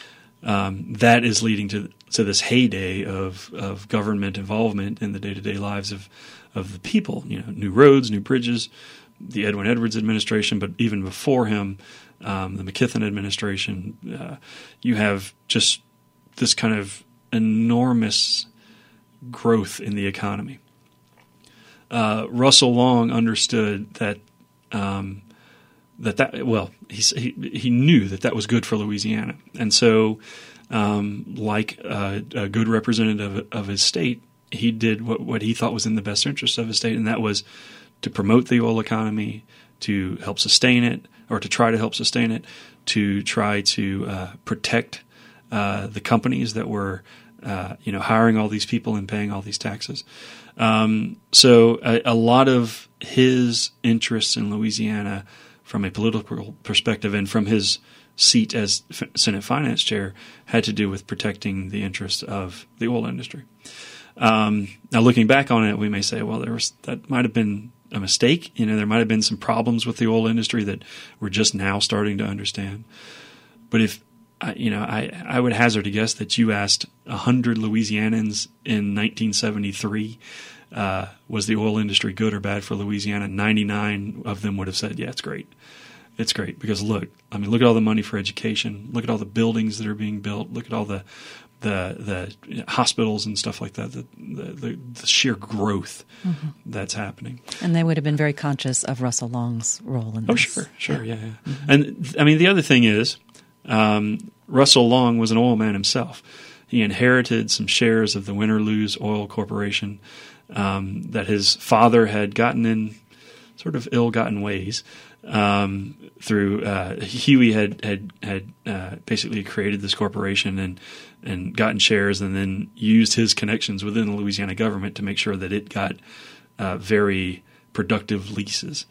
Um, that is leading to to this heyday of, of government involvement in the day-to-day lives of, of the people. You know, new roads, new bridges, the Edwin Edwards administration, but even before him, um, the McKithen administration. Uh, you have just this kind of enormous growth in the economy. Uh, Russell Long understood that um, that that well, he, he he knew that that was good for Louisiana, and so um, like uh, a good representative of, of his state, he did what, what he thought was in the best interest of his state, and that was to promote the oil economy, to help sustain it, or to try to help sustain it, to try to uh, protect uh, the companies that were, uh, you know, hiring all these people and paying all these taxes. Um, so a, a lot of his interests in Louisiana, from a political perspective and from his seat as F- Senate Finance Chair, had to do with protecting the interests of the oil industry. Um, now, looking back on it, we may say, well, there was that might have been a mistake. You know, there might have been some problems with the oil industry that we're just now starting to understand. But if, you know, I, I would hazard a guess that you asked one hundred Louisianans in nineteen seventy-three, uh, was the oil industry good or bad for Louisiana? ninety-nine of them would have said, yeah, it's great. It's great because look, I mean, look at all the money for education. Look at all the buildings that are being built. Look at all the the the hospitals and stuff like that, the the, the sheer growth mm-hmm. that's happening. And they would have been very conscious of Russell Long's role in this. Oh, sure, sure, yeah. yeah, yeah. Mm-hmm. And, I mean, the other thing is um, Russell Long was an oil man himself. He inherited some shares of the Win or Lose Oil Corporation um, that his father had gotten in sort of ill-gotten ways. Um, through uh, Huey had had had uh, basically created this corporation and and gotten shares, and then used his connections within the Louisiana government to make sure that it got uh, very productive leases.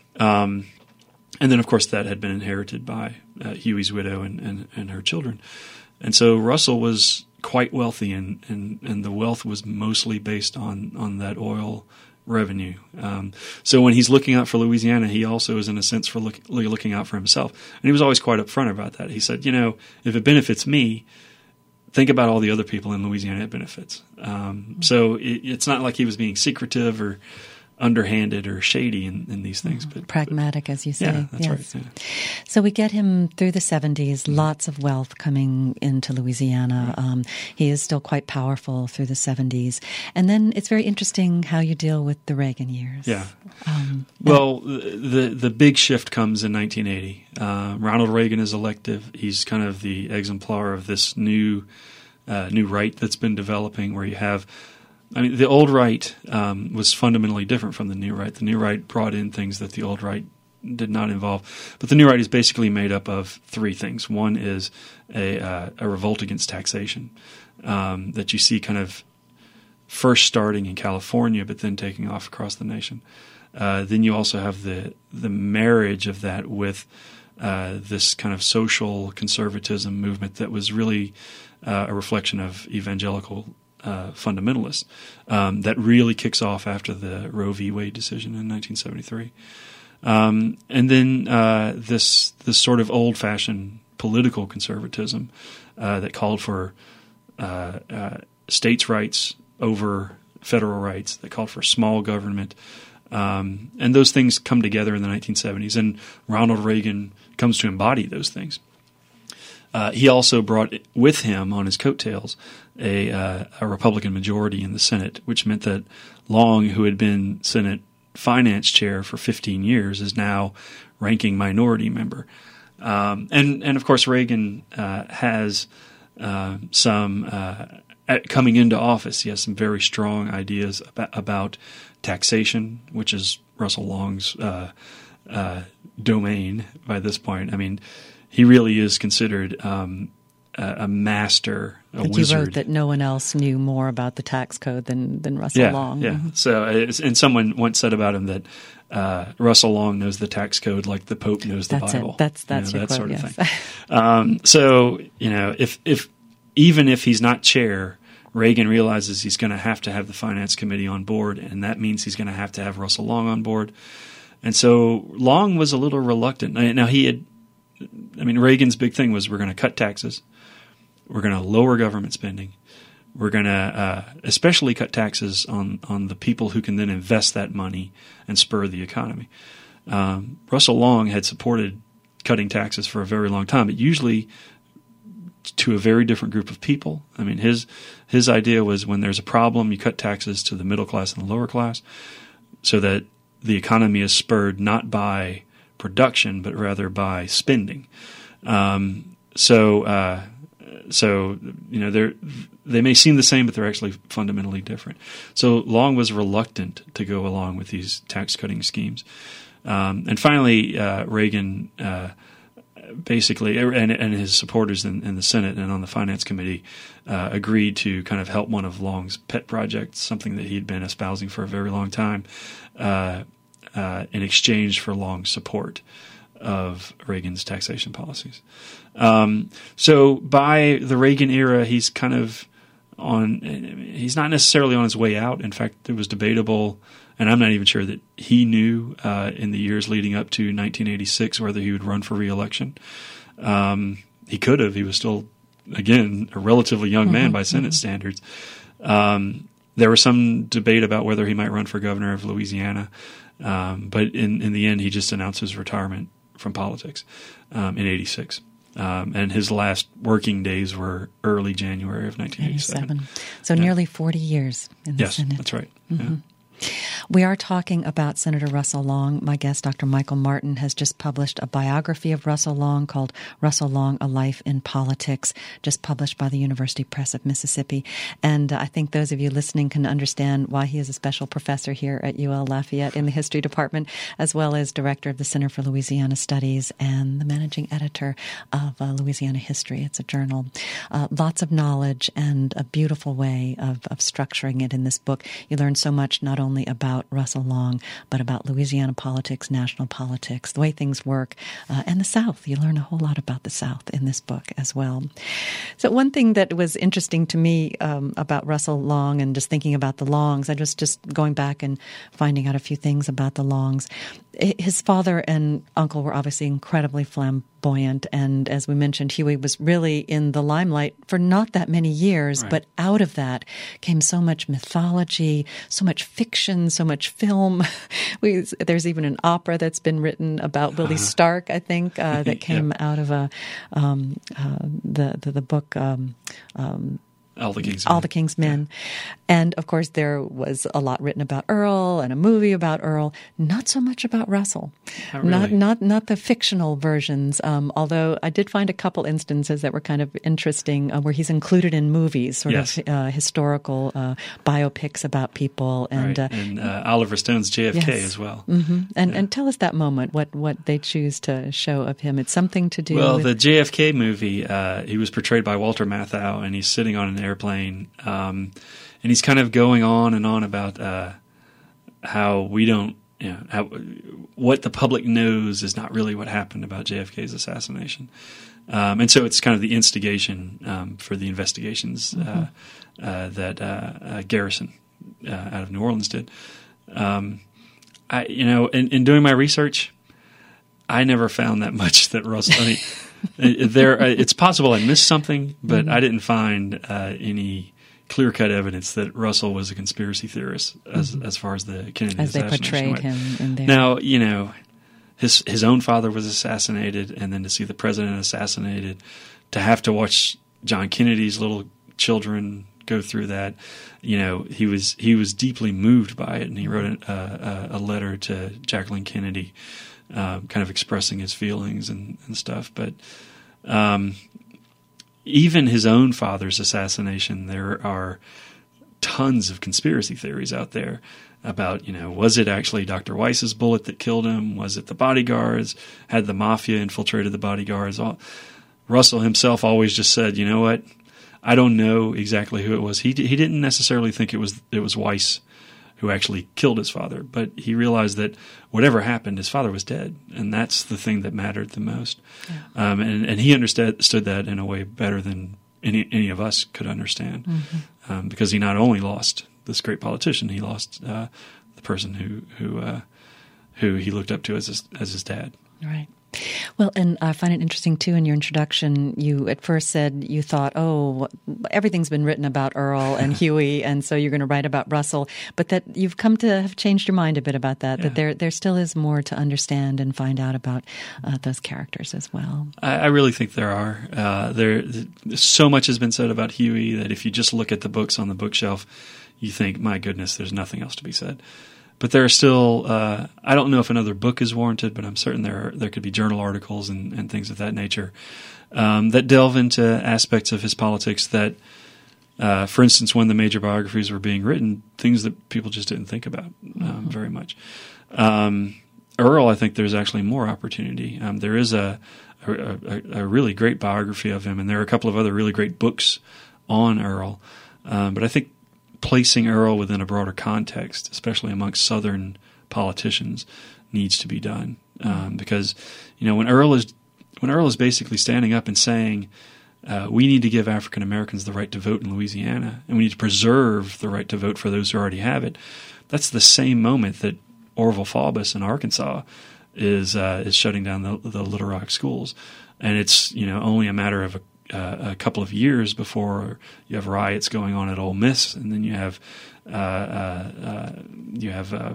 Um, and then, of course, that had been inherited by uh, Huey's widow and, and, and her children. And so Russell was quite wealthy, and, and, and the wealth was mostly based on on that oil revenue. Um, so when he's looking out for Louisiana, he also is in a sense for look, looking out for himself. And he was always quite upfront about that. He said, you know, if it benefits me, think about all the other people in Louisiana it benefits. Um, so it, it's not like he was being secretive or underhanded or shady in, in these things. But pragmatic, but, as you say. Yeah, that's yes. right. Yeah. So we get him through the seventies, mm-hmm. lots of wealth coming into Louisiana. Right. Um, he is still quite powerful through the seventies. And then it's very interesting how you deal with the Reagan years. Yeah. Um, well, the the big shift comes in nineteen eighty. Uh, Ronald Reagan is elected. He's kind of the exemplar of this new uh, new right that's been developing, where you have I mean, the old right um, was fundamentally different from the new right. The new right brought in things that the old right did not involve. But the new right is basically made up of three things. One is a, uh, a revolt against taxation um, that you see kind of first starting in California, but then taking off across the nation. Uh, then you also have the the marriage of that with uh, this kind of social conservatism movement that was really uh, a reflection of evangelical Uh, fundamentalists um, that really kicks off after the Roe v. Wade decision in nineteen seventy-three. Um, and then uh, this this sort of old-fashioned political conservatism uh, that called for uh, uh, states' rights over federal rights, that called for small government. Um, and those things come together in the nineteen seventies, and Ronald Reagan comes to embody those things. Uh, he also brought with him on his coattails a, uh, a Republican majority in the Senate, which meant that Long, who had been Senate Finance Chair for fifteen years, is now ranking minority member. Um, and, and, of course, Reagan uh, has uh, some uh, at coming into office, he has some very strong ideas about, about taxation, which is Russell Long's uh, uh, domain by this point. I mean, he really is considered um, a, a master, a but wizard. You wrote that no one else knew more about the tax code than, than Russell yeah, Long. Yeah, Mm-hmm. So, and someone once said about him that uh, Russell Long knows the tax code like the Pope knows the that's Bible. It. That's that's you know, your that quote, sort of yes. thing. um, so, you know, if if even if he's not chair, Reagan realizes he's going to have to have the Finance Committee on board, and that means he's going to have to have Russell Long on board. And so Long was a little reluctant. Now, he had I mean, Reagan's big thing was we're going to cut taxes, we're going to lower government spending, we're going to uh, especially cut taxes on, on the people who can then invest that money and spur the economy. Um, Russell Long had supported cutting taxes for a very long time, but usually to a very different group of people. I mean, his his idea was when there's a problem, you cut taxes to the middle class and the lower class so that the economy is spurred not by production, but rather by spending. Um, so uh, so you know they they may seem the same, but they're actually fundamentally different. So Long was reluctant to go along with these tax cutting schemes, um, and finally uh, Reagan uh, basically and, and his supporters in, in the Senate and on the Finance Committee uh, agreed to kind of help one of Long's pet projects, something that he'd been espousing for a very long time, uh, uh, in exchange for Long's support of Reagan's taxation policies. Um, so by the Reagan era, he's kind of on, he's not necessarily on his way out. In fact, it was debatable, and I'm not even sure that he knew uh, in the years leading up to nineteen eighty-six whether he would run for re-election. Um, he could have. He was still, again, a relatively young man mm-hmm. by Senate mm-hmm. standards. Um, there was some debate about whether he might run for governor of Louisiana, um, but in, in the end, he just announced his retirement from politics um, in eighty-six. Um, and his last working days were early January of nineteen eighty-seven. So yeah. nearly forty years in the yes, Senate. Yes, that's right. Mm-hmm. Yeah. We are talking about Senator Russell Long. My guest, Doctor Michael Martin, has just published a biography of Russell Long called Russell Long, A Life in Politics, just published by the University Press of Mississippi. And uh, I think those of you listening can understand why he is a special professor here at U L Lafayette in the History Department, as well as director of the Center for Louisiana Studies and the managing editor of uh, Louisiana History. It's a journal. Uh, lots of knowledge and a beautiful way of, of structuring it in this book. You learn so much not only about Russell Long, but about Louisiana politics, national politics, the way things work, uh, and the South. You learn a whole lot about the South in this book as well. So one thing that was interesting to me um, about Russell Long and just thinking about the Longs, I was just going back and finding out a few things about the Longs. His father and uncle were obviously incredibly flamboyant, and as we mentioned, Huey was really in the limelight for not that many years, right. But out of that came so much mythology, so much fiction, so much film. we, there's even an opera that's been written about Willie uh-huh. Stark, I think, uh, that came yep. out of a um, uh, the, the the book. Um, um, All the King's Men. All the King's Men. Yeah. And, of course, there was a lot written about Earl and a movie about Earl. Not so much about Russell. Not really. Not not, not the fictional versions, um, although I did find a couple instances that were kind of interesting uh, where he's included in movies, sort yes. of uh, historical uh, biopics about people. And, right. uh, and uh, Oliver Stone's J F K yes. as well. Mm-hmm. And yeah. and tell us that moment, what, what they choose to show of him. It's something to do well, with... Well, the J F K movie, uh, he was portrayed by Walter Matthau, and he's sitting on an airplane. Um, and he's kind of going on and on about uh, how we don't, you know, how, what the public knows is not really what happened about J F K's assassination. Um, and so it's kind of the instigation um, for the investigations mm-hmm. uh, uh, that uh, uh, Garrison uh, out of New Orleans did. Um, I, you know, in, in doing my research, I never found that much that Russell. I mean, there, it's possible I missed something, but mm-hmm. I didn't find uh, any clear-cut evidence that Russell was a conspiracy theorist as mm-hmm. as far as the Kennedy as they assassination portrayed went. him in there. Now, you know, his his own father was assassinated, and then to see the president assassinated, to have to watch John Kennedy's little children go through that, you know, he was he was deeply moved by it, and he wrote a, a, a letter to Jacqueline Kennedy, uh, kind of expressing his feelings and, and stuff. But um, even his own father's assassination, there are tons of conspiracy theories out there about, you know, was it actually Doctor Weiss's bullet that killed him? Was it the bodyguards? Had the mafia infiltrated the bodyguards? All, Russell himself always just said, you know what? I don't know exactly who it was. He he didn't necessarily think it was it was Weiss who actually killed his father, but he realized that whatever happened, his father was dead, and that's the thing that mattered the most. Yeah. Um, and, and he understood that in a way better than any any of us could understand, mm-hmm. um, because he not only lost this great politician, he lost uh, the person who who uh, who he looked up to as his, as his dad. Right. Well, and I find it interesting, too, in your introduction, you at first said you thought, oh, everything's been written about Earl and Huey, and so you're going to write about Russell, but that you've come to have changed your mind a bit about that, yeah. that there there still is more to understand and find out about uh, those characters as well. I, I really think there are. Uh, there, so much has been said about Huey that if you just look at the books on the bookshelf, you think, my goodness, there's nothing else to be said. but there are still, uh, I don't know if another book is warranted, but I'm certain there are, there could be journal articles and, and things of that nature um, that delve into aspects of his politics that, uh, for instance, when the major biographies were being written, things that people just didn't think about um, mm-hmm. very much. Um, Earl, I think there's actually more opportunity. Um, there is a, a, a, a really great biography of him, and there are a couple of other really great books on Earl. Um, but I think placing Earl within a broader context, especially amongst Southern politicians, needs to be done. Um, because, you know, when Earl is when Earl is basically standing up and saying, uh, we need to give African Americans the right to vote in Louisiana, and we need to preserve the right to vote for those who already have it, that's the same moment that Orville Faubus in Arkansas is uh, is shutting down the, the Little Rock schools. And it's, you know, only a matter of a Uh, a couple of years before you have riots going on at Ole Miss, and then you have uh, uh, uh, you have uh,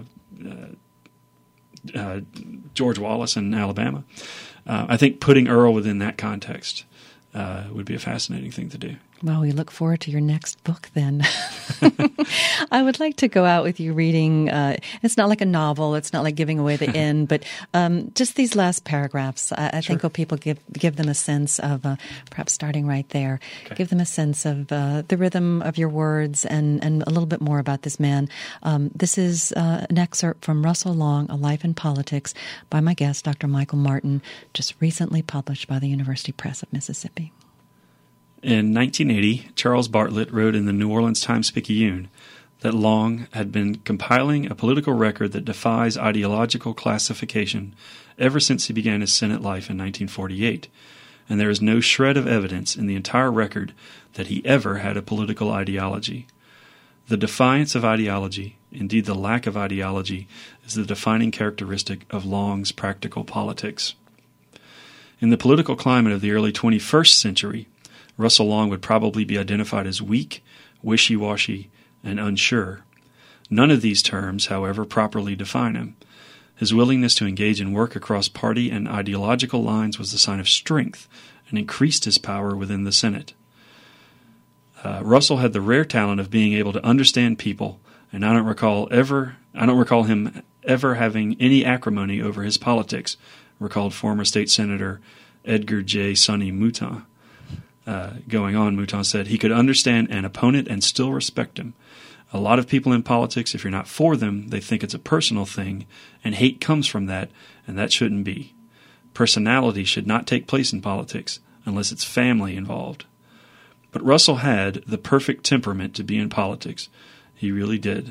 uh, uh, George Wallace in Alabama. Uh, I think putting Earl within that context uh, would be a fascinating thing to do. Well, we look forward to your next book then. I would like to go out with you reading, uh, it's not like a novel, it's not like giving away the end, but um, just these last paragraphs. I, I sure. think will people give give them a sense of, uh, perhaps starting right there, okay. give them a sense of uh, the rhythm of your words and, and a little bit more about this man. Um, this is uh, an excerpt from Russell Long, A Life in Politics, by my guest, Doctor Michael Martin, just recently published by the University Press of Mississippi. In nineteen eighty, Charles Bartlett wrote in the New Orleans Times-Picayune that Long had been compiling a political record that defies ideological classification ever since he began his Senate life in nineteen forty-eight, and there is no shred of evidence in the entire record that he ever had a political ideology. The defiance of ideology, indeed the lack of ideology, is the defining characteristic of Long's practical politics. In the political climate of the early twenty-first century, Russell Long would probably be identified as weak, wishy-washy, and unsure. None of these terms, however, properly define him. His willingness to engage in work across party and ideological lines was a sign of strength and increased his power within the Senate. Uh, Russell had the rare talent of being able to understand people, and I don't recall ever I don't recall him ever having any acrimony over his politics, recalled former state senator Edgar J. Sonny Mouton. Uh, going on, Mouton said he could understand an opponent and still respect him. A lot of people in politics, if you're not for them, they think it's a personal thing, and hate comes from that, and that shouldn't be. Personality should not take place in politics unless it's family involved. But Russell had the perfect temperament to be in politics. He really did.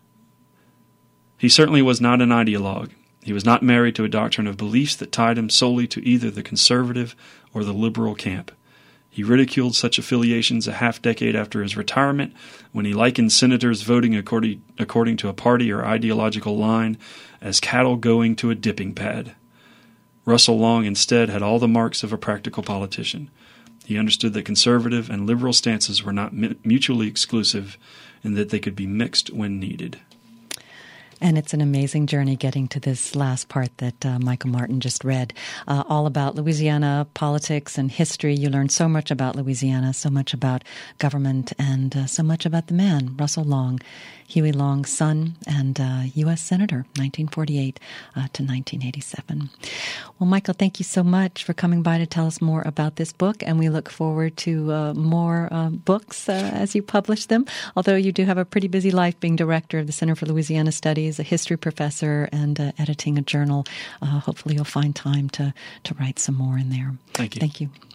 He certainly was not an ideologue. He was not married to a doctrine of beliefs that tied him solely to either the conservative or the liberal camp. He ridiculed such affiliations a half-decade after his retirement when he likened senators voting according, according to a party or ideological line as cattle going to a dipping pad. Russell Long instead had all the marks of a practical politician. He understood that conservative and liberal stances were not mutually exclusive and that they could be mixed when needed. And it's an amazing journey getting to this last part that uh, Michael Martin just read, uh, all about Louisiana politics and history. You learn so much about Louisiana, so much about government, and uh, so much about the man, Russell Long, Huey Long's son and uh, U S Senator, nineteen forty-eight uh, to nineteen eighty-seven. Well, Michael, thank you so much for coming by to tell us more about this book, and we look forward to uh, more uh, books uh, as you publish them, although you do have a pretty busy life being director of the Center for Louisiana Studies, a history professor, and uh, editing a journal. Uh, hopefully you'll find time to, to write some more in there. Thank you. Thank you.